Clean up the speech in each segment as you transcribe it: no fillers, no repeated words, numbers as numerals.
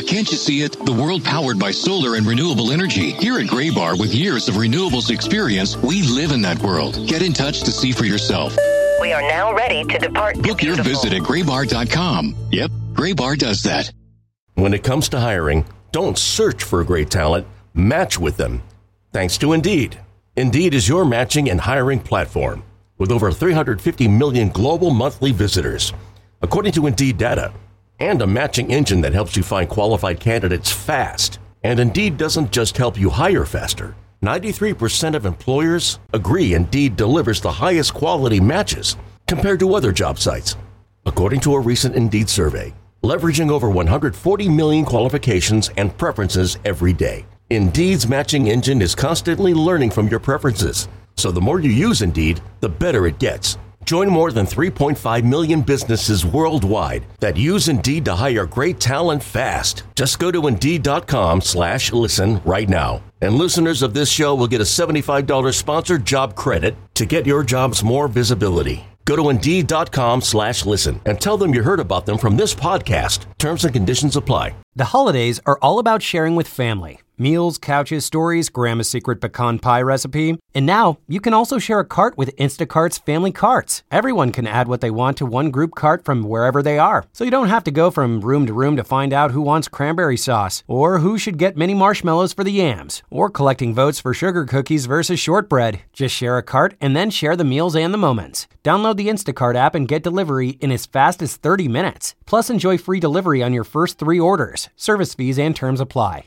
can't you see it? The world powered by solar and renewable energy. Here at Gray Bar, with years of renewables experience, we live in that world. Get in touch to see for yourself. We are now ready to depart. Book your visit at graybar.com. Yep, Gray Bar does that. When it comes to hiring, don't search for great talent, match with them. Thanks to Indeed. Indeed is your matching and hiring platform with over 350 million global monthly visitors, according to Indeed data, and a matching engine that helps you find qualified candidates fast. And Indeed doesn't just help you hire faster. 93% of employers agree Indeed delivers the highest quality matches compared to other job sites, according to a recent Indeed survey, leveraging over 140 million qualifications and preferences every day. Indeed's matching engine is constantly learning from your preferences, so the more you use Indeed, the better it gets. Join more than 3.5 million businesses worldwide that use Indeed to hire great talent fast. Just go to Indeed.com/listen right now. And listeners of this show will get a $75 sponsored job credit to get your jobs more visibility. Go to Indeed.com/listen and tell them you heard about them from this podcast. Terms and conditions apply. The holidays are all about sharing with family. Meals, couches, stories, Grandma's secret pecan pie recipe. And now you can also share a cart with Instacart's Family Carts. Everyone can add what they want to one group cart from wherever they are. So you don't have to go from room to room to find out who wants cranberry sauce, or who should get mini marshmallows for the yams, or collecting votes for sugar cookies versus shortbread. Just share a cart and then share the meals and the moments. Download the Instacart app and get delivery in as fast as 30 minutes. Plus, enjoy free delivery on your first 3 orders. Service fees and terms apply.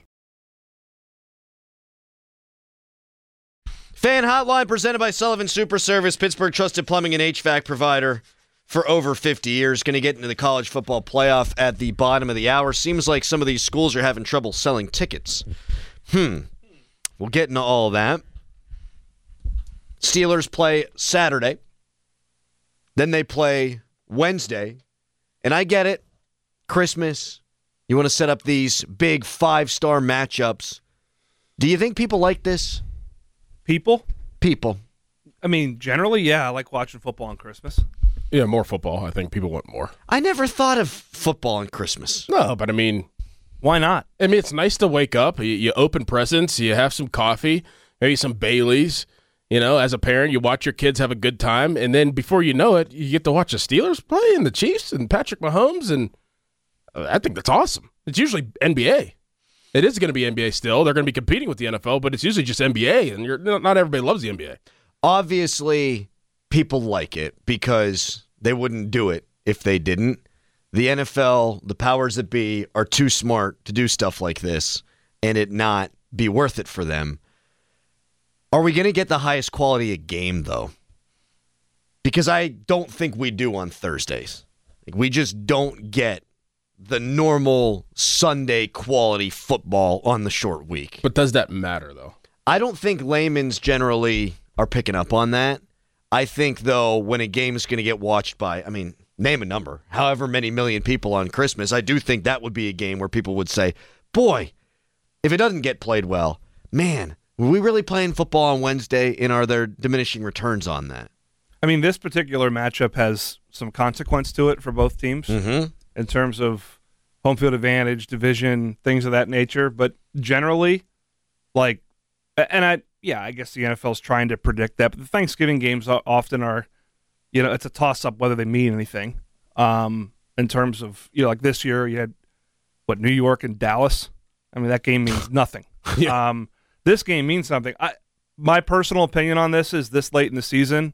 Fan Hotline presented by Sullivan Super Service, Pittsburgh trusted plumbing and HVAC provider for over 50 years. Going to get into the college football playoff at the bottom of the hour. Seems like some of these schools are having trouble selling tickets. We'll get into all of that. Steelers play Saturday. Then they play Wednesday. And I get it. Christmas. You want to set up these big 5-star matchups. Do you think people like this? People? People. I mean, generally, yeah, I like watching football on Christmas. Yeah, more football. I think people want more. I never thought of football on Christmas. No, but I mean, why not? I mean, it's nice to wake up. You open presents. You have some coffee, maybe some Baileys. You know, as a parent, you watch your kids have a good time. And then before you know it, you get to watch the Steelers play and the Chiefs and Patrick Mahomes. And I think that's awesome. It's usually NBA. It is going to be NBA still. They're going to be competing with the NFL, but it's usually just NBA, and not everybody loves the NBA. Obviously, people like it because they wouldn't do it if they didn't. The NFL, the powers that be, are too smart to do stuff like this and it not be worth it for them. Are we going to get the highest quality of game, though? Because I don't think we do on Thursdays. We just don't get the normal Sunday quality football on the short week. But does that matter, though? I don't think layman's generally are picking up on that. I think, though, when a game is going to get watched by, I mean, name a number, however many million people on Christmas, I do think that would be a game where people would say, boy, if it doesn't get played well, man, were we really playing football on Wednesday, and are there diminishing returns on that? I mean, this particular matchup has some consequence to it for both teams. Mm-hmm. In terms of home field advantage, division, things of that nature. But generally, I guess the NFL's trying to predict that. But the Thanksgiving games often are, it's a toss-up whether they mean anything. In terms of, like this year, you had, New York and Dallas? I mean, that game means nothing. Yeah. This game means something. My personal opinion on this is this late in the season,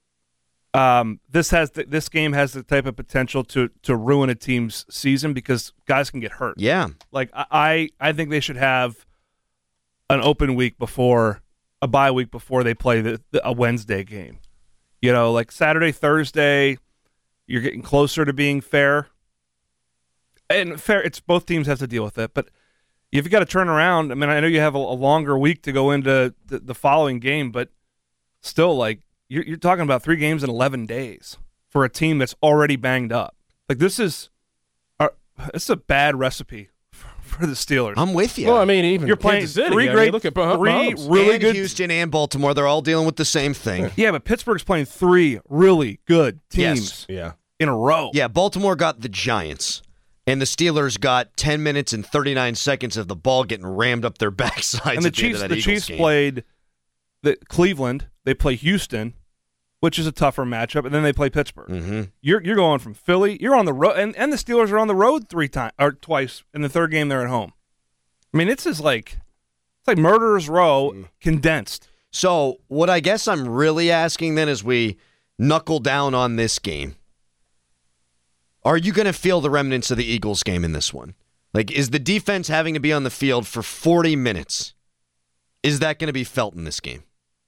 this game has the type of potential to ruin a team's season because guys can get hurt. Yeah. I think they should have an open week before a bye week before they play a Wednesday game. Saturday, Thursday, you're getting closer to being fair. And fair, it's both teams have to deal with it, but if you got to turn around, I mean, I know you have a longer week to go into the following game, but still, you're talking about 3 games in 11 days for a team that's already banged up. This is a bad recipe for the Steelers. I'm with you. Well, I mean, even you're playing Kansas City, 3 look at Mahomes. really and good. Houston and Baltimore, they're all dealing with the same thing. Yeah, but Pittsburgh's playing 3 really good teams Yeah. in a row. Yeah, Baltimore got the Giants. And the Steelers got 10 minutes and 39 seconds of the ball getting rammed up their backsides. And the at the end Chiefs, of that the Eagles Chiefs game. played Cleveland. They play Houston, which is a tougher matchup, and then they play Pittsburgh. Mm-hmm. You're going from Philly. You're on the road, and the Steelers are on the road twice. In the third game, they're at home. I mean, it's like Murderer's Row condensed. So what I guess I'm really asking then as we knuckle down on this game, are you going to feel the remnants of the Eagles game in this one? Like, is the defense having to be on the field for 40 minutes? Is that going to be felt in this game?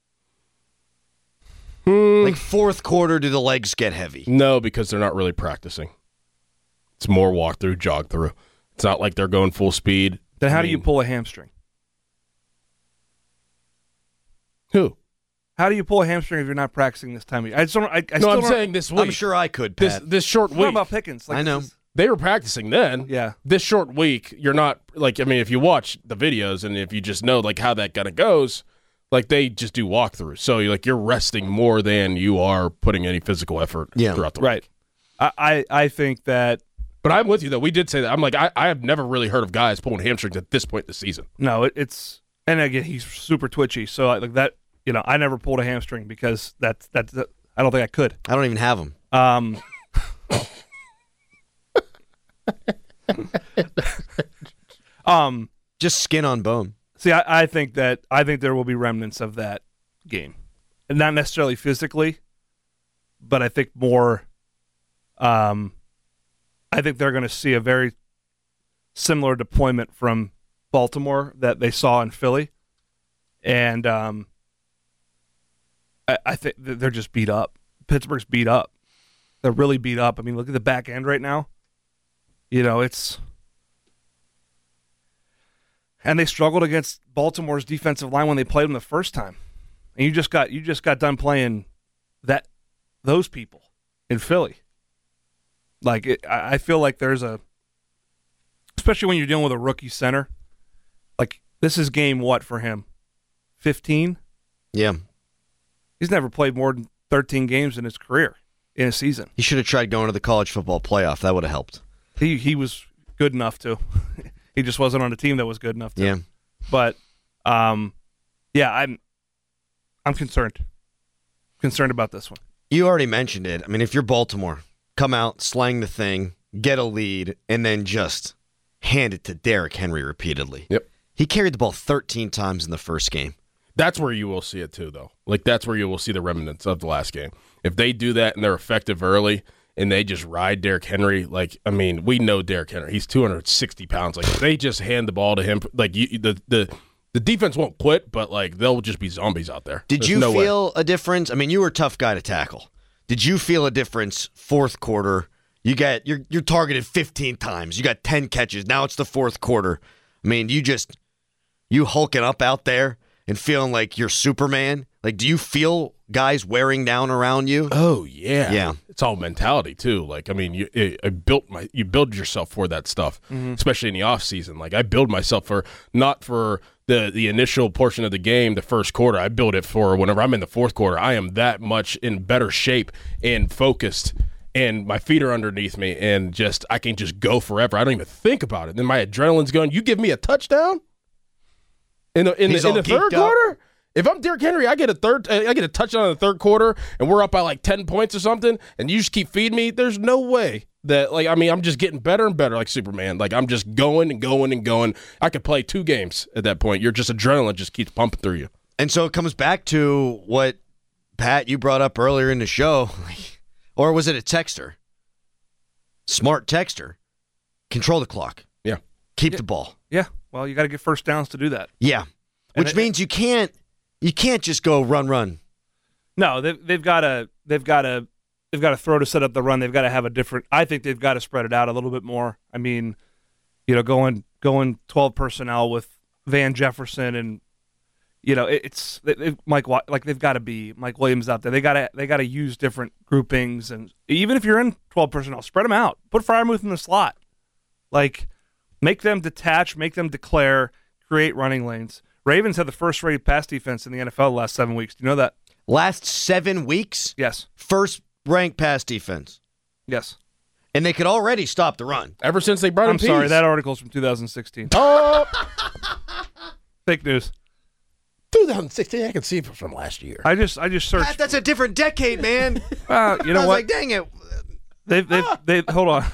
Like fourth quarter, do the legs get heavy? No, because they're not really practicing. It's more walk through, jog through. It's not like they're going full speed. Then how do you pull a hamstring? Who? How do you pull a hamstring if you're not practicing this time of year? I'm saying this week. I'm sure I could, Pat. This short What week. about Pickens? I know. They were practicing then. Yeah. This short week, you're not like. I mean, if you watch the videos and if you just know like how that kind of goes, like they just do walkthroughs. So you're resting more than you are putting any physical effort throughout the week. Right. I think that. But I'm with you though. We did say that. I'm like I have never really heard of guys pulling hamstrings at this point in the season. No, it's and again he's super twitchy. So like that, I never pulled a hamstring because that's I don't think I could. I don't even have them. Just skin on bone. See, I think there will be remnants of that game, and not necessarily physically, but I think more. I think they're going to see a very similar deployment from Baltimore that they saw in Philly, and I think they're just beat up. Pittsburgh's beat up. They're really beat up. I mean, look at the back end right now. It's. And they struggled against Baltimore's defensive line when they played them the first time. And you just got done playing those people in Philly. Like I feel like there's especially when you're dealing with a rookie center. Like this is game what for him? 15? Yeah. He's never played more than 13 games in his career in a season. He should have tried going to the college football playoff. That would have helped. He was good enough to. He just wasn't on a team that was good enough to. Yeah. But I'm concerned. Concerned about this one. You already mentioned it. I mean, if you're Baltimore, come out, slang the thing, get a lead, and then just hand it to Derrick Henry repeatedly. Yep. He carried the ball 13 times in the first game. That's where you will see it too, though. Like that's where you will see the remnants of the last game. If they do that and they're effective early and they just ride Derrick Henry, like I mean, we know Derrick Henry. He's 260 pounds. Like if they just hand the ball to him, like the defense won't quit, but like they'll just be zombies out there. Did you feel a difference? I mean, you were a tough guy to tackle. Did you feel a difference fourth quarter? You're targeted 15 times. You got 10 catches. Now it's the fourth quarter. I mean, you hulking up out there and feeling like you're Superman. Like, do you feel guys wearing down around you? Oh yeah, yeah. It's all mentality too. Like, I mean, you build yourself for that stuff, especially in the off season. Like, I build myself not for the initial portion of the game, the first quarter. I build it for whenever I'm in the fourth quarter. I am that much in better shape and focused, and my feet are underneath me, and I can just go forever. I don't even think about it. Then my adrenaline's going. You give me a touchdown in the third quarter. If I'm Derrick Henry, I get a touchdown in the third quarter, and we're up by like 10 points or something, and you just keep feeding me. There's no way that, like, I mean, I'm just getting better and better like Superman. Like, I'm just going and going and going. I could play 2 games at that point. You're just adrenaline just keeps pumping through you. And so it comes back to what, Pat, you brought up earlier in the show, or was it a texter? Smart texter. Control the clock. Yeah. Keep the ball. Yeah. Well, you got to get first downs to do that. Yeah. Which means you can't just go run. No, they've got to throw to set up the run. They've got to have a different. I think they've got to spread it out a little bit more. I mean, going 12 personnel with Van Jefferson and they've got to be Mike Williams out there. They got to use different groupings, and even if you're in 12 personnel, spread them out. Put Freiermuth in the slot. Like, make them detach, make them declare, create running lanes. Ravens had the first-rated pass defense in the NFL the last 7 weeks. Do you know that? Last 7 weeks? Yes. First-ranked pass defense. Yes. And they could already stop the run. Ever since they brought in I'm sorry, that article's from 2016. Oh, Fake news. 2016. I can see it from last year. I just searched. Pat, that's a different decade, man. You know I was what? like, dang it. They hold on.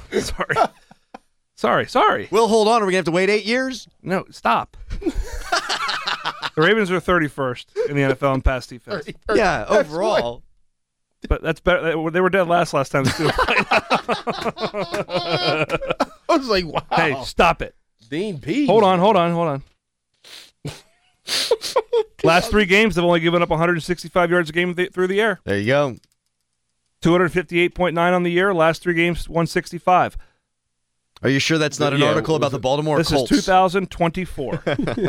Sorry. We'll hold on. Are we going to have to wait 8 years? No, stop. The Ravens are 31st in the NFL in pass defense. Yeah, overall. But that's better. They were dead last time the Steelers played. I was like, wow. Hey, stop it. Dean Pease. Hold on. Last 3 games, they've only given up 165 yards a game through the air. There you go. 258.9 on the year. Last 3 games, 165. Are you sure that's not an article about the Baltimore Colts? This is 2024.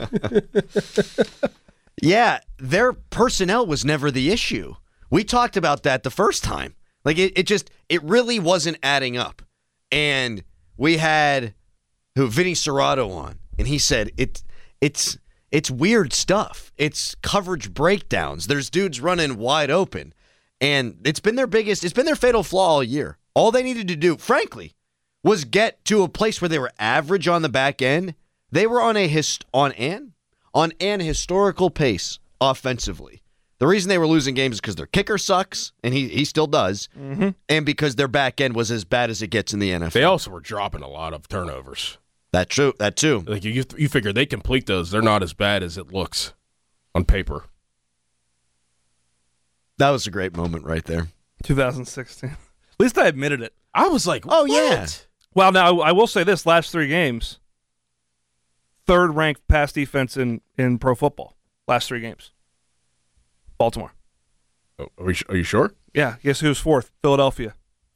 Yeah, their personnel was never the issue. We talked about that the first time. Like, it really wasn't adding up. And we had Vinny Serrato on, and he said it's weird stuff. It's coverage breakdowns. There's dudes running wide open. And it's been their fatal flaw all year. All they needed to do, frankly, was get to a place where they were average on the back end. They were on an historical pace offensively. The reason they were losing games is because their kicker sucks, and he still does, and because their back end was as bad as it gets in the NFL. They also were dropping a lot of turnovers. That too. Like you figure they complete those, they're not as bad as it looks on paper. That was a great moment right there. 2016. At least I admitted it. I was like, oh, what? yeah. Well, now I will say this: last 3 games, 3rd ranked pass defense in pro football. Last 3 games, Baltimore. Oh, are you sure? Yeah. Guess who's 4th? Philadelphia.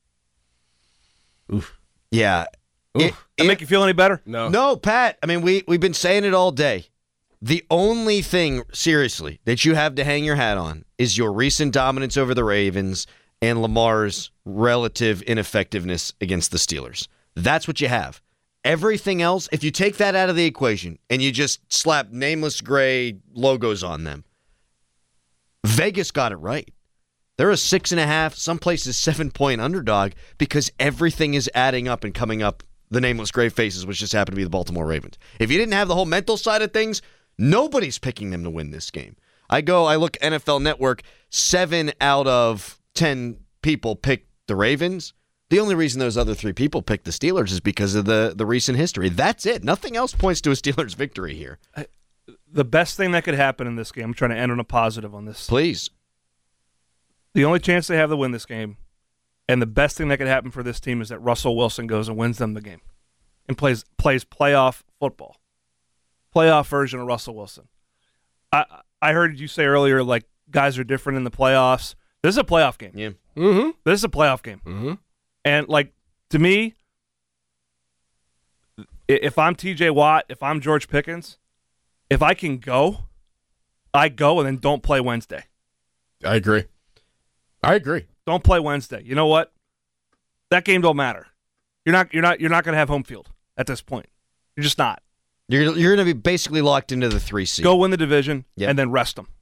Oof. Yeah. Oof. That make you feel any better? No, Pat. I mean, we've been saying it all day. The only thing, seriously, that you have to hang your hat on is your recent dominance over the Ravens and Lamar's relative ineffectiveness against the Steelers. That's what you have. Everything else, if you take that out of the equation and you just slap nameless gray logos on them, Vegas got it right. They're a 6.5, some places 7-point underdog because everything is adding up and coming up the nameless gray faces, which just happen to be the Baltimore Ravens. If you didn't have the whole mental side of things, nobody's picking them to win this game. I look NFL Network, 7 out of 10 people picked the Ravens. The only reason those other 3 people picked the Steelers is because of the recent history. That's it. Nothing else points to a Steelers victory here. The best thing that could happen in this game, I'm trying to end on a positive on this. Please. The only chance they have to win this game, and the best thing that could happen for this team is that Russell Wilson goes and wins them the game and plays playoff football. Playoff version of Russell Wilson. I heard you say earlier, like, guys are different in the playoffs. This is a playoff game. Yeah. Mm-hmm. This is a playoff game. Mm-hmm. And, like, to me, if I'm TJ Watt, if I'm George Pickens, if I can go, I go and then don't play Wednesday. I agree. Don't play Wednesday. You know what? That game don't matter. You're not going to have home field at this point. You're just not. You're going to be basically locked into the 3 seed. Go win the division and then rest them.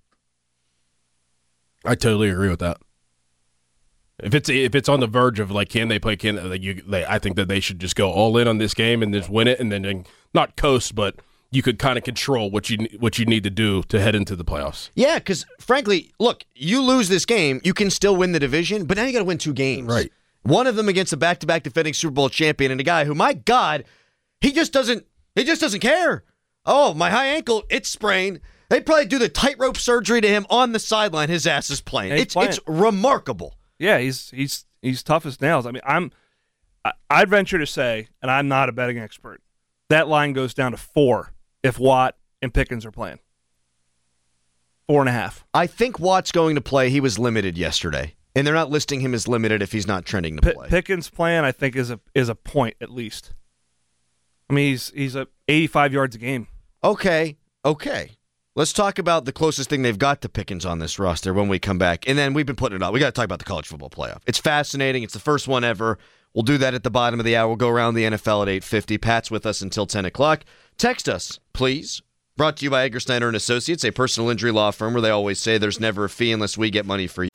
I totally agree with that. If it's on the verge of like, can they play? I think that they should just go all in on this game and just win it, and then not coast, but you could kind of control what you need to do to head into the playoffs. Yeah, because frankly, look, you lose this game, you can still win the division, but now you got to win 2 games. Right. One of them against a back-to-back defending Super Bowl champion and a guy who, my God, he just doesn't care. Oh, my high ankle, it's sprained. They'd probably do the tightrope surgery to him on the sideline. His ass is playing. Yeah, it's remarkable. Yeah, he's tough as nails. I mean, I'd venture to say, and I'm not a betting expert, that line goes down to 4 if Watt and Pickens are playing. 4.5. I think Watt's going to play. He was limited yesterday, and they're not listing him as limited if he's not trending to play. Pickens playing, I think, is a point at least. I mean, he's 85 yards a game. Okay. Let's talk about the closest thing they've got to Pickens on this roster when we come back. And then we've been putting it on. We got to talk about the college football playoff. It's fascinating. It's the first one ever. We'll do that at the bottom of the hour. We'll go around the NFL at 8:50. Pat's with us until 10 o'clock. Text us, please. Brought to you by Egger Snyder & Associates, a personal injury law firm where they always say there's never a fee unless we get money for you.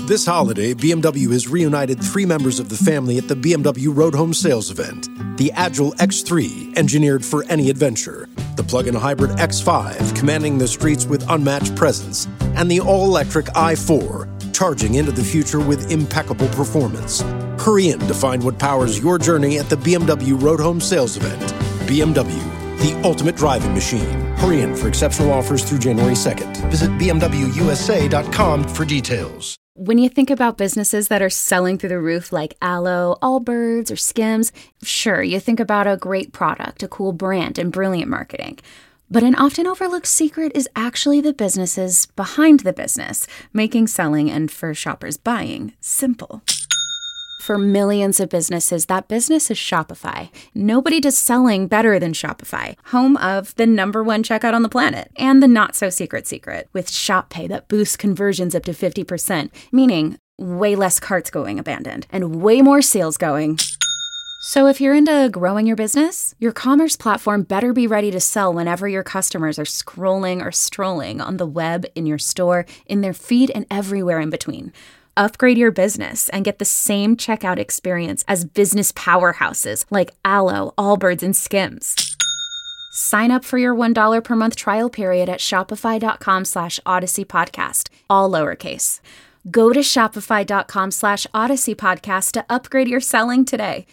This holiday, BMW has reunited 3 members of the family at the BMW Road Home Sales event. The Agile X3, engineered for any adventure. The plug-in hybrid X5, commanding the streets with unmatched presence. And the all-electric i4, charging into the future with impeccable performance. Hurry in to find what powers your journey at the BMW Road Home Sales event. BMW, the ultimate driving machine. Hurry in for exceptional offers through January 2nd. Visit BMWUSA.com for details. When you think about businesses that are selling through the roof like Aloe, Allbirds, or Skims, sure, you think about a great product, a cool brand, and brilliant marketing. But an often overlooked secret is actually the businesses behind the business, making selling and, for shoppers, buying simple. For millions of businesses, that business is Shopify. Nobody does selling better than Shopify, home of the #1 checkout on the planet, and the not-so-secret secret, with Shop Pay that boosts conversions up to 50%, meaning way less carts going abandoned, and way more sales going. So if you're into growing your business, your commerce platform better be ready to sell whenever your customers are scrolling or strolling on the web, in your store, in their feed, and everywhere in between. Upgrade your business and get the same checkout experience as business powerhouses like Aloe, Allbirds, and Skims. Sign up for your $1 per month trial period at shopify.com/Odyssey Podcast, all lowercase. Go to shopify.com/Odyssey Podcast to upgrade your selling today.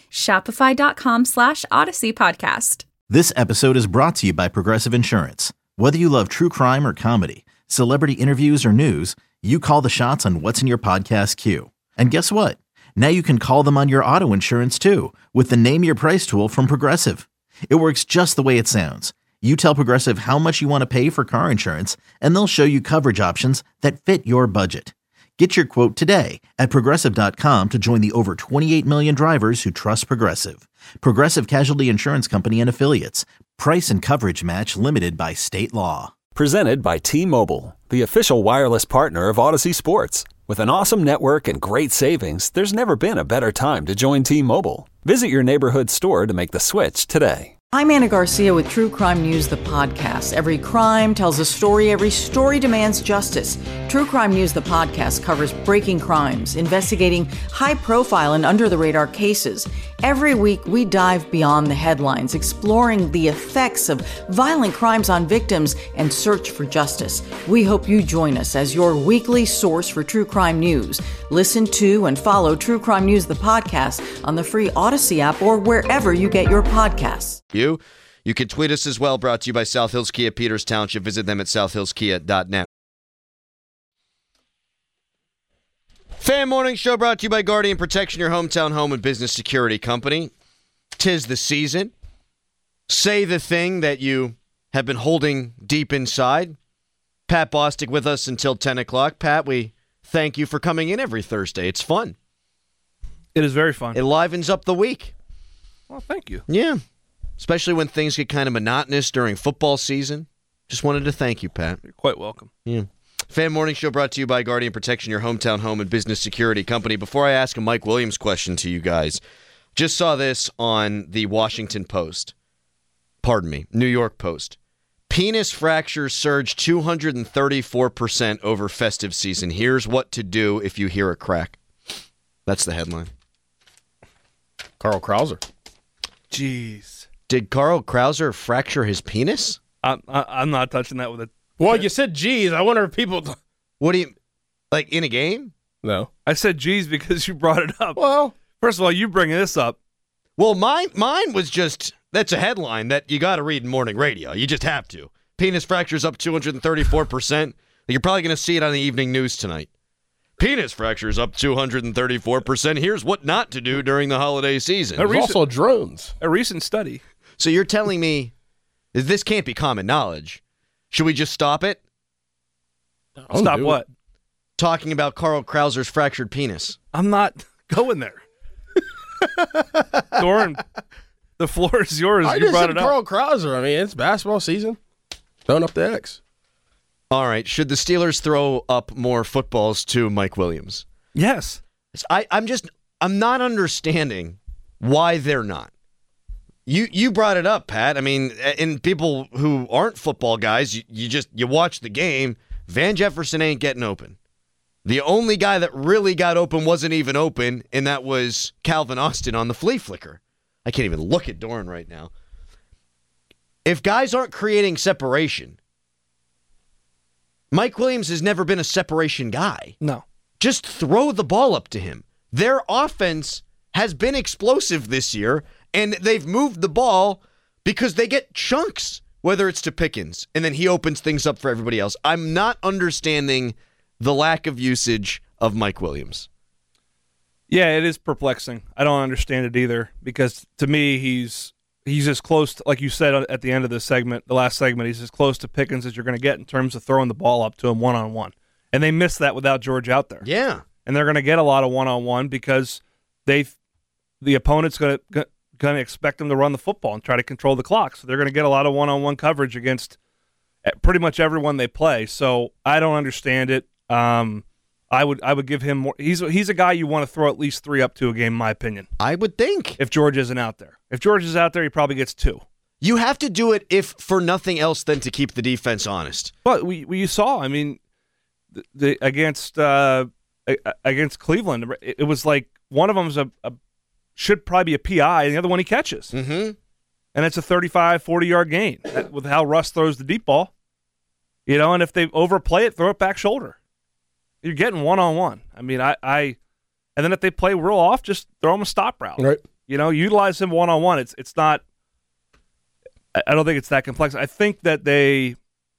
Shopify.com/Odyssey Podcast. This episode is brought to you by Progressive Insurance. Whether you love true crime or comedy, celebrity interviews or news, you call the shots on what's in your podcast queue. And guess what? Now you can call them on your auto insurance too with the Name Your Price tool from Progressive. It works just the way it sounds. You tell Progressive how much you want to pay for car insurance, and they'll show you coverage options that fit your budget. Get your quote today at Progressive.com to join the over 28 million drivers who trust Progressive. Progressive Casualty Insurance Company and Affiliates. Price and coverage match limited by state law. Presented by T-Mobile, the official wireless partner of Odyssey Sports. With an awesome network and great savings, there's never been a better time to join T-Mobile. Visit your neighborhood store to make the switch today. I'm Anna Garcia with True Crime News, the podcast. Every crime tells a story. Every story demands justice. True Crime News, the podcast, covers breaking crimes, investigating high-profile and under-the-radar cases. Every week, we dive beyond the headlines, exploring the effects of violent crimes on victims and search for justice. We hope you join us as your weekly source for true crime news. Listen to and follow True Crime News, the podcast, on the free Odyssey app or wherever you get your podcasts. You can tweet us as well, brought to you by South Hills Kia, Peters Township. Visit them at southhillskia.net. Fan Morning Show brought to you by Guardian Protection, your hometown home and business security company. 'Tis the season. Say the thing that you have been holding deep inside. Pat Bostic with us until 10 o'clock. Pat, we thank you for coming in every Thursday. It's fun. It is very fun. It livens up the week. Well, thank you. Yeah. Especially when things get kind of monotonous during football season. Just wanted to thank you, Pat. You're quite welcome. Yeah. Fan Morning Show brought to you by Guardian Protection, your hometown home and business security company. Before I ask a Mike Williams question to you guys, just saw this on the Washington Post. Pardon me, New York Post. Penis fractures surge 234% over festive season. Here's what to do if you hear a crack. That's the headline. Carl Krauser. Jeez. Did Carl Krauser fracture his penis? I'm not touching that with a... Well, you said geez. I wonder if people... What do you... Like, in a game? No. I said geez because you brought it up. Well... First of all, you bringing this up. Well, mine was just... That's a headline that you got to read in morning radio. You just have to. Penis fractures up 234%. You're probably going to see it on the evening news tonight. Penis fractures up 234%. Here's what not to do during the holiday season. There's also drones. A recent study. So you're telling me this can't be common knowledge. Should we just stop it? Stop what? Talking about Carl Krauser's fractured penis. I'm not going there. Doran, the floor is yours. I you just brought said it up. Carl Krauser. I mean, it's basketball season. Throwing up the X. All right. Should the Steelers throw up more footballs to Mike Williams? Yes. I'm not understanding why they're not. You brought it up, Pat. I mean, and people who aren't football guys, you watch the game. Van Jefferson ain't getting open. The only guy that really got open wasn't even open, and that was Calvin Austin on the flea flicker. I can't even look at Doran right now. If guys aren't creating separation, Mike Williams has never been a separation guy. No. Just throw the ball up to him. Their offense has been explosive this year, and they've moved the ball because they get chunks, whether it's to Pickens, and then he opens things up for everybody else. I'm not understanding the lack of usage of Mike Williams. Yeah, it is perplexing. I don't understand it either, because to me, he's as close to, like you said at the end of this segment, the last segment, he's as close to Pickens as you're going to get in terms of throwing the ball up to him one-on-one. And they missed that without George out there. Yeah. And they're going to get a lot of one-on-one because the opponent's going to expect them to run the football and try to control the clock. So they're going to get a lot of one-on-one coverage against pretty much everyone they play. So I don't understand it. I would give him more. He's a guy you want to throw at least 3 up to a game, in my opinion. I would think. If George isn't out there. If George is out there, he probably gets 2. You have to do it if for nothing else than to keep the defense honest. But you saw, I mean, against Cleveland, it was like one of them should probably be a PI, and the other one he catches. Mm-hmm. And it's a 35, 40-yard gain with how Russ throws the deep ball. And if they overplay it, throw it back shoulder. You're getting one-on-one. I mean, and then if they play real off, just throw him a stop route. Right. Utilize him one-on-one. It's not – I don't think it's that complex. I think that they,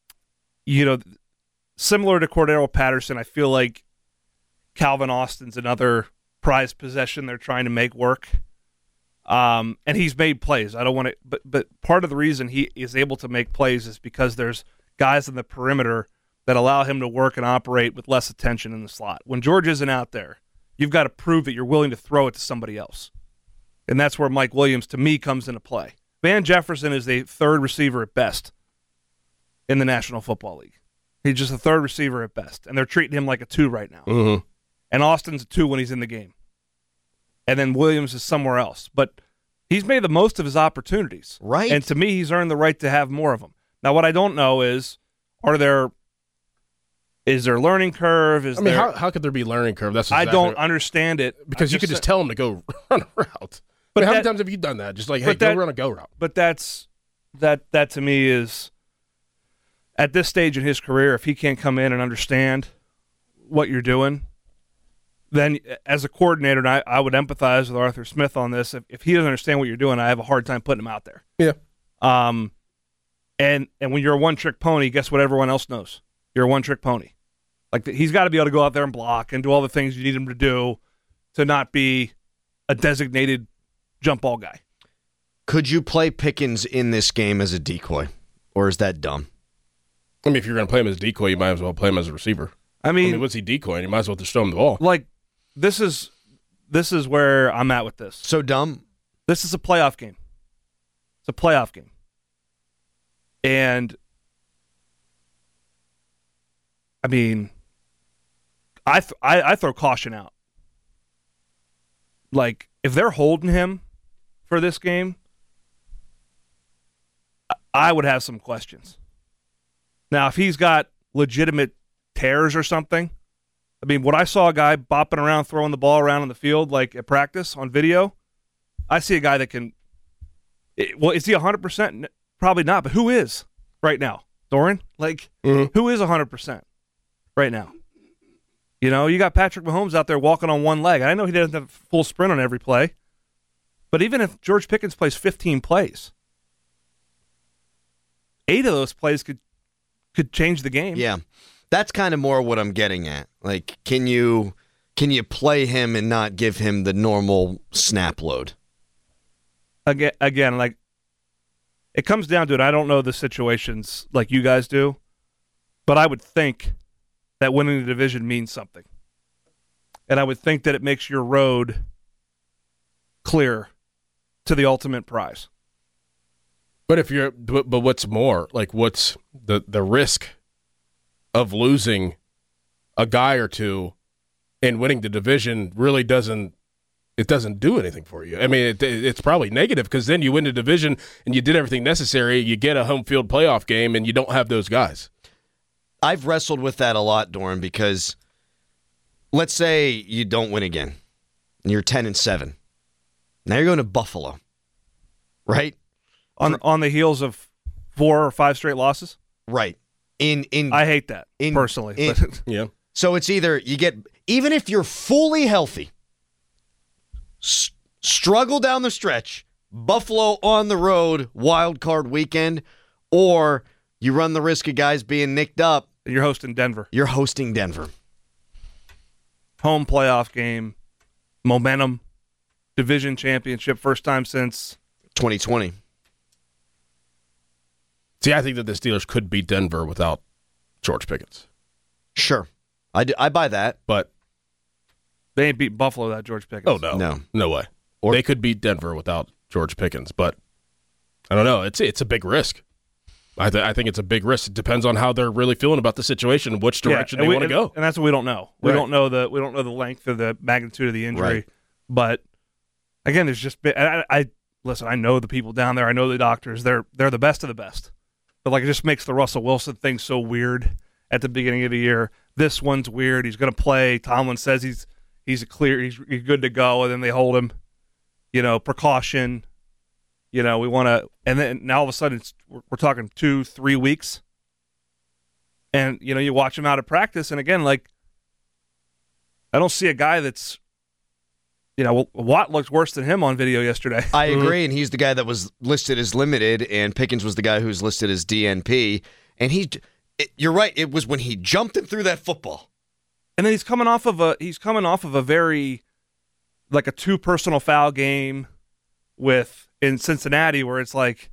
similar to Cordero Patterson, I feel like Calvin Austin's another prized possession they're trying to make work. And he's made plays. I don't want to – but part of the reason he is able to make plays is because there's guys in the perimeter that allow him to work and operate with less attention in the slot. When George isn't out there, you've got to prove that you're willing to throw it to somebody else. And that's where Mike Williams, to me, comes into play. Van Jefferson is the 3rd receiver at best in the National Football League. He's just a 3rd receiver at best, and they're treating him like a 2 right now. Mm-hmm. And Austin's a 2 when he's in the game. And then Williams is somewhere else. But he's made the most of his opportunities. Right. And to me, he's earned the right to have more of them. Now, what I don't know is there a learning curve? How could there be a learning curve? That's exactly I don't understand it. Because you could just tell him to go run a route. But how many times have you done that? Just like, hey, go run a go route. But that to me is, at this stage in his career, if he can't come in and understand what you're doing, then as a coordinator, and I would empathize with Arthur Smith on this, if he doesn't understand what you're doing, I have a hard time putting him out there. Yeah. And when you're a one-trick pony, guess what everyone else knows? You're a one-trick pony. Like, he's got to be able to go out there and block and do all the things you need him to do to not be a designated jump ball guy. Could you play Pickens in this game as a decoy, or is that dumb? I mean, if you're going to play him as a decoy, you might as well play him as a receiver. I mean what's he decoying? You might as well just throw him the ball. Like, this is where I'm at with this. So dumb. This is a playoff game. It's a playoff game. And, I mean, I throw caution out. Like, if they're holding him for this game, I would have some questions. Now, if he's got legitimate tears or something, I mean, when I saw a guy bopping around, throwing the ball around on the field, like at practice on video, I see a guy that can. Well, is he 100%? Probably not, but who is right now? Doran? Like, Who is 100% right now? You got Patrick Mahomes out there walking on one leg. I know he doesn't have full sprint on every play, but even if George Pickens plays 15 plays, 8 of those plays could change the game. Yeah. That's kind of more what I'm getting at. Like, can you play him and not give him the normal snap load? Again, like, it comes down to it. I don't know the situations like you guys do, but I would think that winning the division means something. And I would think that it makes your road clear to the ultimate prize. But but what's more? Like, what's the risk of losing a guy or two and winning the division really doesn't do anything for you. I mean, it's probably negative because then you win the division and you did everything necessary. You get a home field playoff game and you don't have those guys. I've wrestled with that a lot, Doran, because let's say you don't win again, and you're 10-7. Now you're going to Buffalo, right? On the heels of 4 or 5 straight losses? Right. I hate that, personally. Yeah. So it's either you get, even if you're fully healthy, struggle down the stretch, Buffalo on the road, wild card weekend, or you run the risk of guys being nicked up. You're hosting Denver. You're hosting Denver. Home playoff game, momentum, division championship, first time since 2020. See, I think that the Steelers could beat Denver without George Pickens. Sure. I buy that. But they ain't beat Buffalo without George Pickens. Oh, no. No way. They could beat Denver without George Pickens, but I don't know. It's a big risk. I think it's a big risk. It depends on how they're really feeling about the situation, which direction they want to go. And that's what we don't know. We don't know the length or the magnitude of the injury. Right. But again, there's just been, I listen, I know the people down there, I know the doctors. They're the best of the best. But like, it just makes the Russell Wilson thing so weird at the beginning of the year. This one's weird. He's going to play. Tomlin says he's good to go, and then they hold him. Precaution. We want to, and then now all of a sudden we're talking 2-3 weeks, and you watch him out of practice, and again, like, I don't see a guy that's, Watt looked worse than him on video yesterday. I agree, and he's the guy that was listed as limited, and Pickens was the guy who's listed as DNP, and you're right, it was when he jumped and threw that football. And then he's coming off of a very, like, a 2 personal foul game in Cincinnati, where it's like,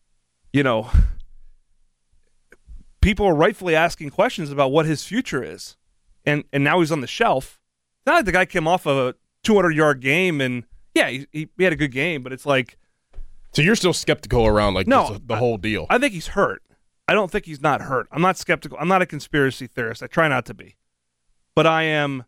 people are rightfully asking questions about what his future is. And now he's on the shelf. It's not like the guy came off of a 200-yard game, and yeah, he had a good game, but it's like. So you're still skeptical around the whole deal? I think he's hurt. I don't think he's not hurt. I'm not skeptical. I'm not a conspiracy theorist. I try not to be. But I am.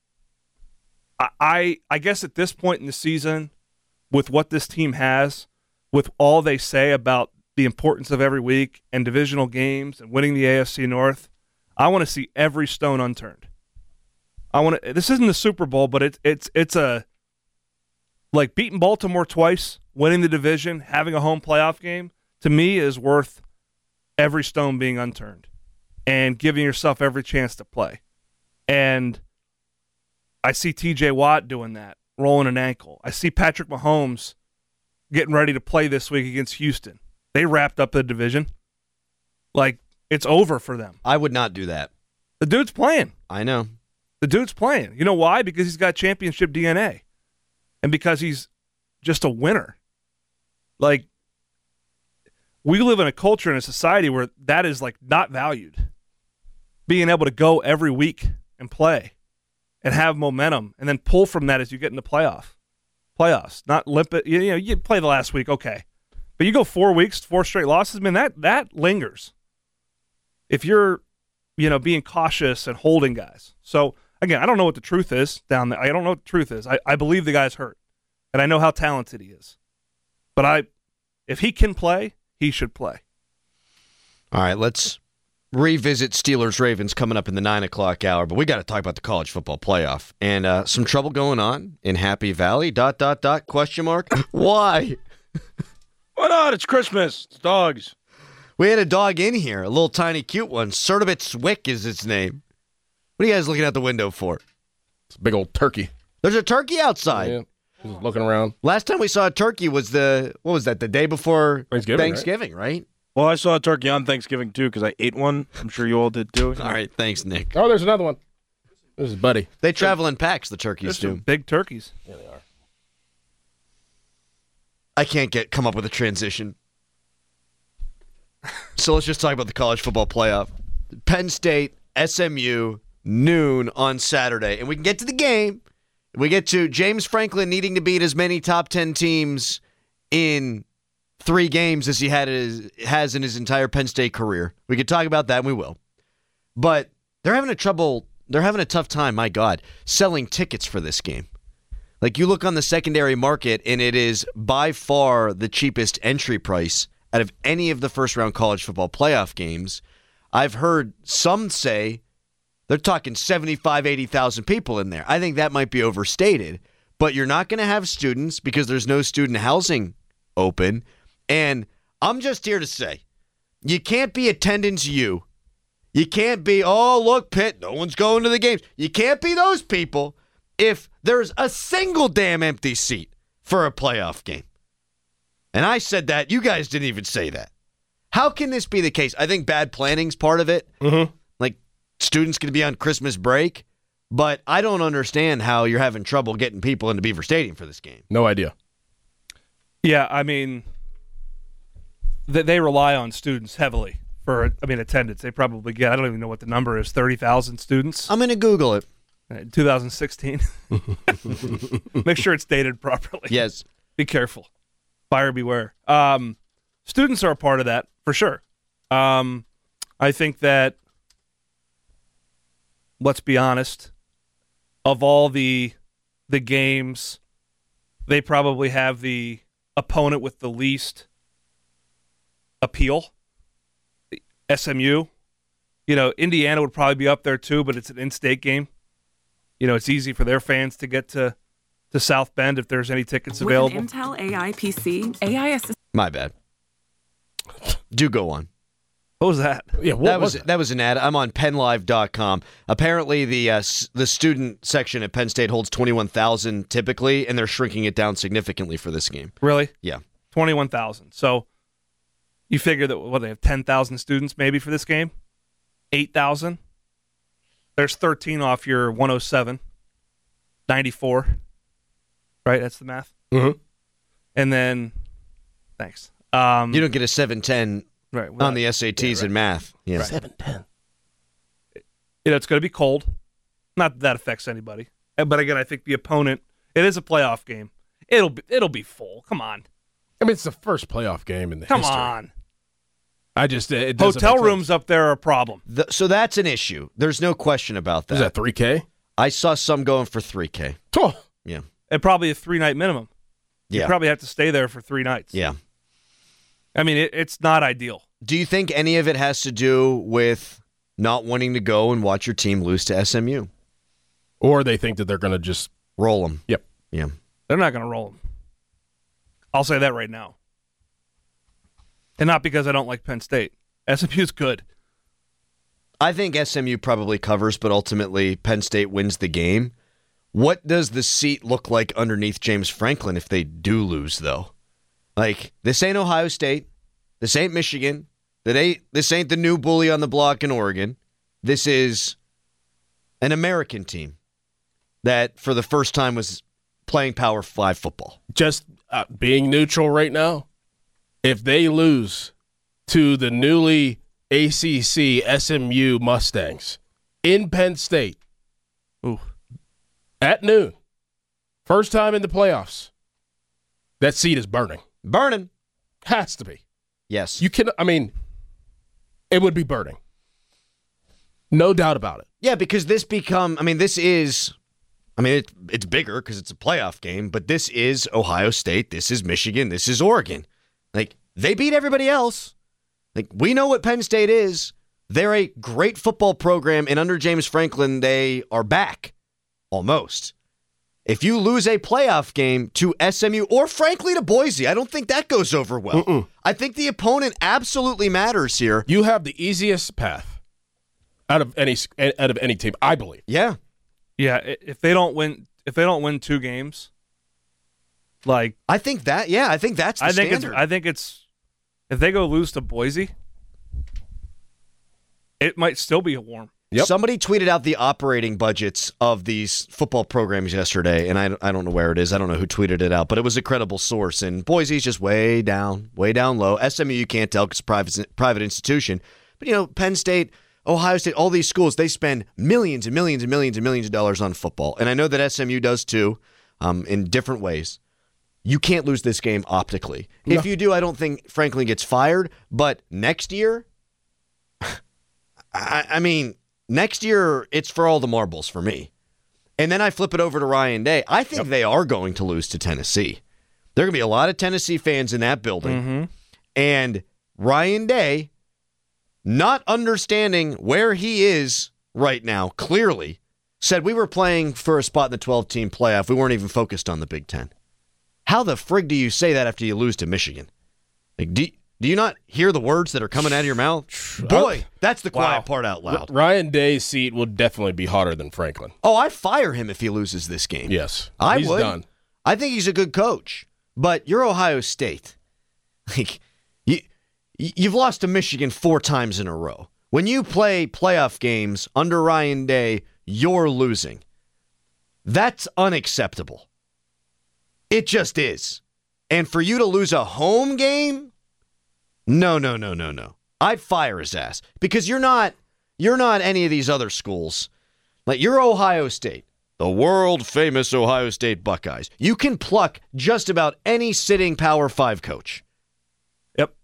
I guess at this point in the season, with what this team has, with all they say about the importance of every week and divisional games and winning the AFC North, I want to see every stone unturned. This isn't the Super Bowl, but it's a, like, beating Baltimore twice, winning the division, having a home playoff game, to me is worth every stone being unturned and giving yourself every chance to play. And I see TJ Watt doing that, rolling an ankle. I see Patrick Mahomes getting ready to play this week against Houston. They wrapped up the division. Like, it's over for them. I would not do that. The dude's playing. I know. The dude's playing. You know why? Because he's got championship DNA. And because he's just a winner. Like, we live in a culture and a society where that is, like, not valued. Being able to go every week and play and have momentum and then pull from that as you get into playoffs. Not limp it. You play the last week, okay. But you go 4 weeks, 4 straight losses, man, that lingers. If you're, being cautious and holding guys. So, again, I don't know what the truth is down there. I don't know what the truth is. I believe the guy's hurt, and I know how talented he is. But if he can play, he should play. All right, let's revisit Steelers-Ravens coming up in the 9 o'clock hour, but we got to talk about the college football playoff. And some trouble going on in Happy Valley, ... question mark. Why? Why not? It's Christmas. It's dogs. We had a dog in here, a little tiny cute one. Sertibit Swick is its name. What are you guys looking out the window for? It's a big old turkey. There's a turkey outside. Yeah, just looking around. Last time we saw a turkey was the day before Thanksgiving, right? Well, I saw a turkey on Thanksgiving, too, because I ate one. I'm sure you all did, too. All right, thanks, Nick. Oh, there's another one. This is Buddy. They travel in packs, the turkeys do. Big turkeys. Yeah, they are. I can't come up with a transition. So let's just talk about the college football playoff. Penn State, SMU, noon on Saturday. And we can get to the game. We get to James Franklin needing to beat as many top 10 teams in 3 games as he has in his entire Penn State career. We could talk about that, and we will. But they're having a tough time, my God, selling tickets for this game. Like, you look on the secondary market, and it is by far the cheapest entry price out of any of the first-round college football playoff games. I've heard some say They're talking 75, 80,000 people in there. I think that might be overstated. But you're not going to have students because there's no student housing open. And I'm just here to say, you can't be attendance you. You can't be, oh, look, Pitt, no one's going to the games. You can't be those people if there's a single damn empty seat for a playoff game. And I said that. You guys didn't even say that. How can this be the case? I think bad planning's part of it. Mm-hmm. Like, students going to be on Christmas break. But I don't understand how you're having trouble getting people into Beaver Stadium for this game. No idea. Yeah, I mean, they rely on students heavily for, attendance. They probably get, I don't even know what the number is, 30,000 students. I'm going to Google it. In 2016. Make sure it's dated properly. Yes. Be careful. Buyer beware. Students are a part of that, for sure. I think that, let's be honest, of all the games, they probably have the opponent with the least appeal. SMU. Indiana would probably be up there too, but it's an in-state game. It's easy for their fans to get to South Bend if there's any tickets available. With an Intel AI PC, AI assist. My bad. Do go on. What was that? Yeah, that was an ad. I'm on PennLive.com. Apparently, the student section at Penn State holds 21,000 typically, and they're shrinking it down significantly for this game. Really? Yeah. 21,000. So you figure that, they have 10,000 students maybe for this game? 8,000? There's 13 off your 107. 94. Right? That's the math? Mm-hmm. And then, thanks. You don't get a 710 right, on the SATs in math. Yeah. Right. 710. It's going to be cold. Not that that affects anybody. But again, I think the opponent, it is a playoff game. It'll be full. Come on. I mean, it's the first playoff game in the history. Come on. I just it hotel rooms up there are a problem. So that's an issue. There's no question about that. Is that $3K? I saw some going for $3K. Oh. Yeah. And probably a 3-night minimum. Yeah. You probably have to stay there for 3 nights. Yeah. I mean, it's not ideal. Do you think any of it has to do with not wanting to go and watch your team lose to SMU? Or they think that they're going to just roll them? Yep. Yeah. They're not going to roll them. I'll say that right now. And not because I don't like Penn State. SMU's good. I think SMU probably covers, but ultimately Penn State wins the game. What does the seat look like underneath James Franklin if they do lose, though? Like, this ain't Ohio State. This ain't Michigan. This ain't the new bully on the block in Oregon. This is an American team that, for the first time, was playing Power 5 football. Just being neutral right now, if they lose to the newly ACC SMU Mustangs in Penn State at noon, first time in the playoffs, that seat is burning. Burning. Has to be. Yes. You can. I mean, it would be burning. No doubt about it. Yeah, because it's bigger because it's a playoff game, but this is Ohio State, this is Michigan, this is Oregon. Like, they beat everybody else. Like, we know what Penn State is. They're a great football program, and under James Franklin, they are back. Almost. If you lose a playoff game to SMU or, frankly, to Boise, I don't think that goes over well. Mm-mm. I think the opponent absolutely matters here. You have the easiest path out of any team, I believe. Yeah. Yeah, if they don't win 2 games, like I think that's the standard. I think it's if they go lose to Boise, it might still be a warm. Yep. Somebody tweeted out the operating budgets of these football programs yesterday, and I don't know where it is. I don't know who tweeted it out, but it was a credible source. And Boise's just way down low. SMU, you can't tell because it's a private institution. But, Penn State, Ohio State, all these schools, they spend millions and millions and millions and millions of dollars on football. And I know that SMU does too, in different ways. You can't lose this game optically. No. If you do, I don't think Franklin gets fired. But next year, I mean, next year, it's for all the marbles for me. And then I flip it over to Ryan Day. I think they are going to lose to Tennessee. There are going to be a lot of Tennessee fans in that building. Mm-hmm. And Ryan Day, not understanding where he is right now, clearly, said we were playing for a spot in the 12-team playoff. We weren't even focused on the Big Ten. How the frig do you say that after you lose to Michigan? Like, do you not hear the words that are coming out of your mouth? Boy, that's the quiet part out loud. Ryan Day's seat will definitely be hotter than Franklin. Oh, I'd fire him if he loses this game. Yes. He's would. Done. I think he's a good coach. But you're Ohio State. Like, you've lost to Michigan 4 times in a row. When you play playoff games under Ryan Day, you're losing. That's unacceptable. It just is. And for you to lose a home game? No. I'd fire his ass because you're not any of these other schools. Like, you're Ohio State, the world famous Ohio State Buckeyes. You can pluck just about any sitting Power 5 coach. Yep.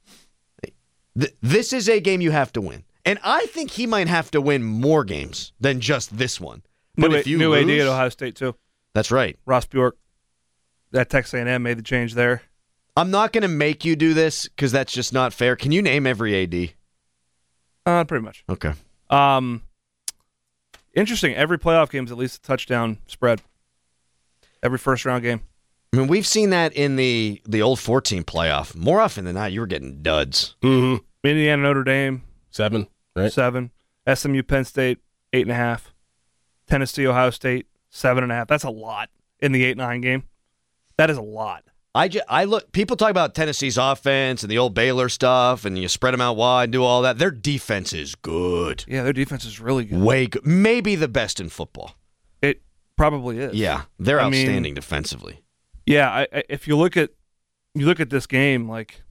This is a game you have to win. And I think he might have to win more games than just this one. But if you new lose, AD at Ohio State too. That's right. Ross Bjork. That Texas A&M made the change there. I'm not going to make you do this because that's just not fair. Can you name every AD? Pretty much. Okay. Interesting. Every playoff game is at least a touchdown spread. Every first-round game. I mean, we've seen that in the old 14 playoff. More often than not, you were getting duds. Mm-hmm. Indiana, Notre Dame. 7, right? 7. SMU, Penn State, 8.5. Tennessee, Ohio State, 7.5. That's a lot in the 8-9 game. That is a lot. I look. People talk about Tennessee's offense and the old Baylor stuff, and you spread them out wide and do all that. Their defense is good. Yeah, their defense is really good. Way good. Maybe the best in football. It probably is. Yeah, they're outstanding defensively. Yeah, if you look at this game, like,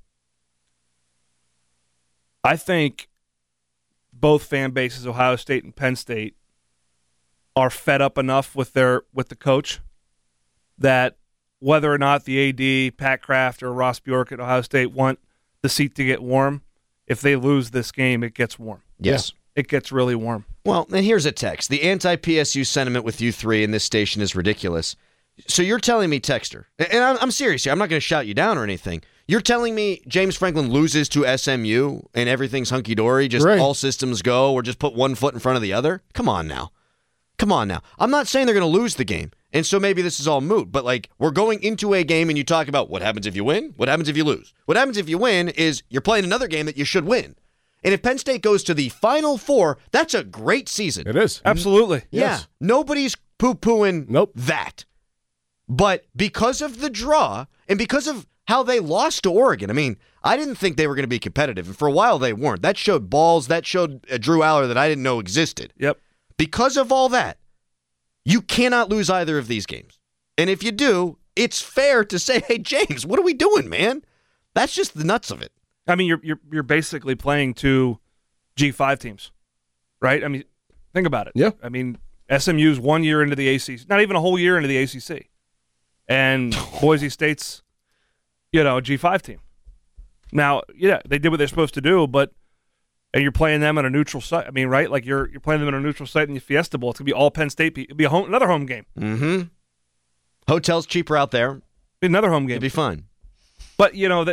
I think both fan bases, Ohio State and Penn State, are fed up enough with the coach that whether or not the AD, Pat Kraft, or Ross Bjork at Ohio State want the seat to get warm, if they lose this game, it gets warm. Yes. It gets really warm. Well, and here's a text. The anti-PSU sentiment with you three in this station is ridiculous. So you're telling me, Texter, and I'm serious here, I'm not going to shout you down or anything. You're telling me James Franklin loses to SMU and everything's hunky-dory, just right. All systems go, or just put one foot in front of the other? Come on now. I'm not saying they're going to lose the game, and so maybe this is all moot, but like, we're going into a game and you talk about what happens if you win, what happens if you lose. What happens if you win is you're playing another game that you should win. And if Penn State goes to the Final Four, that's a great season. It is. Absolutely. Yeah. Yes. Nobody's poo-pooing that. But because of the draw and because of how they lost to Oregon, I mean, I didn't think they were going to be competitive. And for a while, they weren't. That showed balls. That showed a Drew Aller that I didn't know existed. Yep. Because of all that, you cannot lose either of these games. And if you do, it's fair to say, hey, James, what are we doing, man? That's just the nuts of it. I mean, you're basically playing two G5 teams, right? I mean, think about it. Yeah. I mean, SMU's 1 year into the ACC, not even a whole year into the ACC, and Boise State's, a G5 team. Now, yeah, they did what they're supposed to do, and you're playing them at a neutral site. I mean, right? Like you're playing them at a neutral site in the Fiesta Bowl. It's gonna be all Penn State. It'll be another home game. Mm-hmm. Hotels cheaper out there. Another home game. It'd be fun. But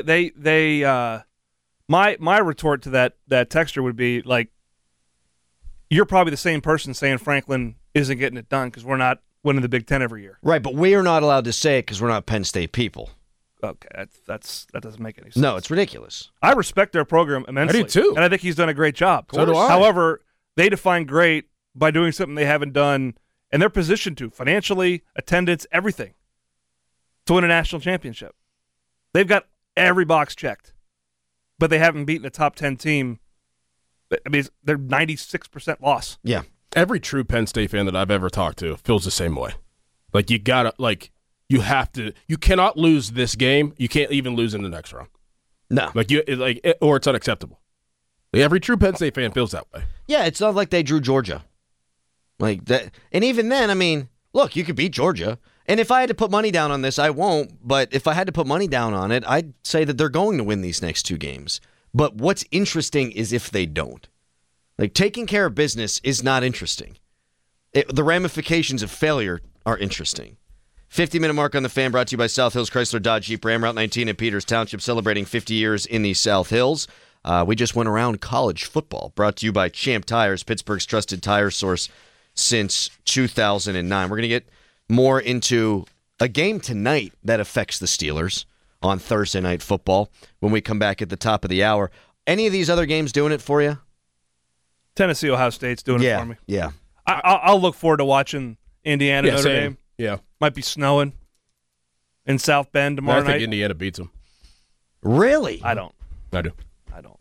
my retort to that texture would be like, you're probably the same person saying Franklin isn't getting it done because we're not winning the Big Ten every year. Right, but we are not allowed to say it because we're not Penn State people. Okay, that doesn't make any sense. No, it's ridiculous. I respect their program immensely. I do too. And I think he's done a great job. So do I. However, they define great by doing something they haven't done, and they're positioned to, financially, attendance, everything, to win a national championship. They've got every box checked, but they haven't beaten a top 10 team. I mean, they're 96% loss. Yeah. Every true Penn State fan that I've ever talked to feels the same way. Like, you have to. You cannot lose this game. You can't even lose in the next round. No. Or it's unacceptable. Every true Penn State fan feels that way. Yeah, it's not like they drew Georgia. Like that, and even then, I mean, look, you could beat Georgia. And if I had to put money down on this, I won't. But if I had to put money down on it, I'd say that they're going to win these next two games. But what's interesting is if they don't. Like, taking care of business is not interesting. The ramifications of failure are interesting. 50-minute mark on the Fan, brought to you by South Hills Chrysler Dodge Jeep Ram, Route 19 in Peters Township, celebrating 50 years in the South Hills. We just went around college football, brought to you by Champ Tires, Pittsburgh's trusted tire source since 2009. We're going to get more into a game tonight that affects the Steelers on Thursday Night Football when we come back at the top of the hour. Any of these other games doing it for you? Tennessee, Ohio State's doing it for me. Yeah. I'll look forward to watching Indiana, Notre Dame. Yeah. Might be snowing in South Bend tomorrow night. I think Indiana beats them. Really? I don't. I do. I don't.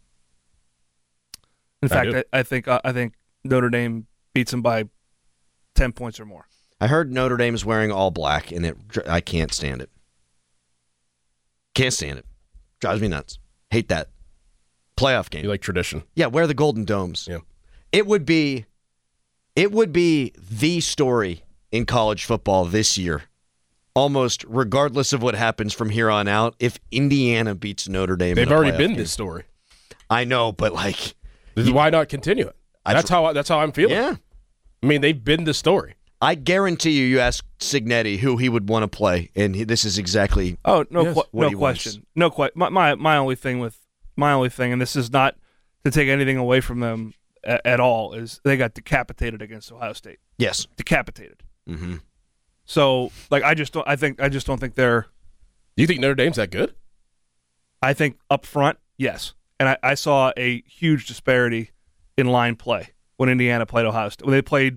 In fact, I think Notre Dame beats them by 10 points or more. I heard Notre Dame's wearing all black, and I can't stand it. Can't stand it. Drives me nuts. Hate that. Playoff game. You like tradition. Yeah, wear the golden domes. Yeah. It would be the story in college football this year, almost regardless of what happens from here on out, if Indiana beats Notre Dame. They've already been this story. I know, but like, why not continue it? That's how I'm feeling. Yeah. I mean, they've been the story. I guarantee you ask Signetti who he would want to play, and this is exactly no question. Wants. No question. My only thing, and this is not to take anything away from them at all, is they got decapitated against Ohio State. Yes, decapitated. Mm-hmm. So, like, I just don't think they're. Do you think Notre Dame's that good? I think up front, yes, and I saw a huge disparity in line play when Indiana played Ohio State. When they played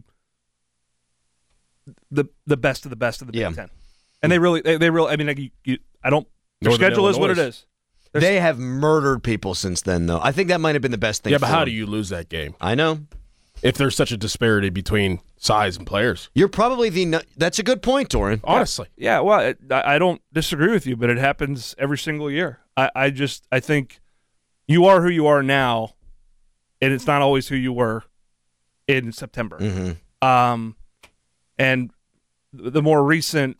the best of the best of the Big Ten, and they really. I mean, like, I don't. Their schedule is what it is. They have murdered people since then, though. I think that might have been the best thing. Yeah, but how do you lose that game? I know. If there's such a disparity between size and players. You're probably that's a good point, Doran. Honestly. Yeah, well, I don't disagree with you, but it happens every single year. I think you are who you are now, and it's not always who you were in September. Mm-hmm. And the more recent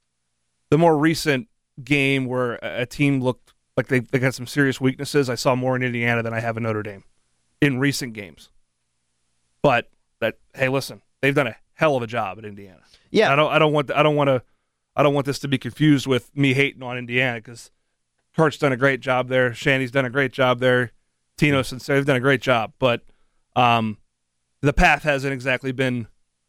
game where a team looked like they got some serious weaknesses, I saw more in Indiana than I have in Notre Dame in recent games. But hey, listen, they've done a hell of a job at Indiana. Yeah, I don't want this to be confused with me hating on Indiana, because Kurt's done a great job there, Shanny's done a great job there, Tino and they've done a great job. But the path hasn't exactly been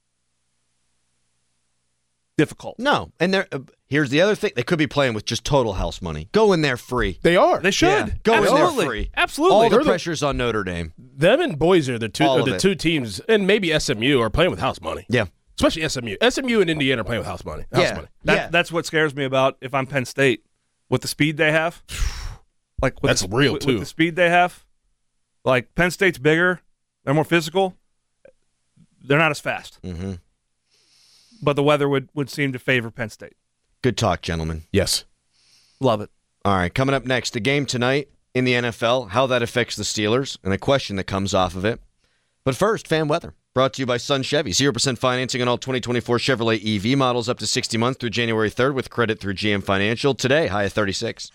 difficult. No, and here's the other thing: they could be playing with just total house money. Go in there free. They are. They should. Yeah. Go in there free. Absolutely. All the pressure's on Notre Dame. Them and Boise are the two teams, and maybe SMU are playing with house money. Yeah, especially SMU. SMU and Indiana are playing with house money. That's what scares me about if I'm Penn State with the speed they have. Like that's real too. With the speed they have, like Penn State's bigger, they're more physical. They're not as fast. Mm-hmm. But the weather would seem to favor Penn State. Good talk, gentlemen. Yes. Love it. All right, coming up next, the game tonight in the NFL, how that affects the Steelers, and a question that comes off of it. But first, fan weather. Brought to you by Sun Chevy. 0% financing on all 2024 Chevrolet EV models up to 60 months through January 3rd with credit through GM Financial. Today, high of 36.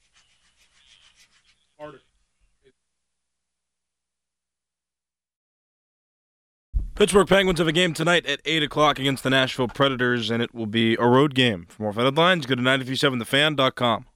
Pittsburgh Penguins have a game tonight at 8 o'clock against the Nashville Predators, and it will be a road game. For more Fed headlines, go to 937thefan.com.